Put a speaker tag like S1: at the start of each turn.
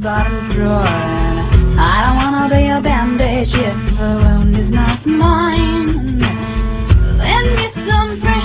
S1: bottom drawer. I don't wanna be a bandage if the wound is not mine. Lend me some friends.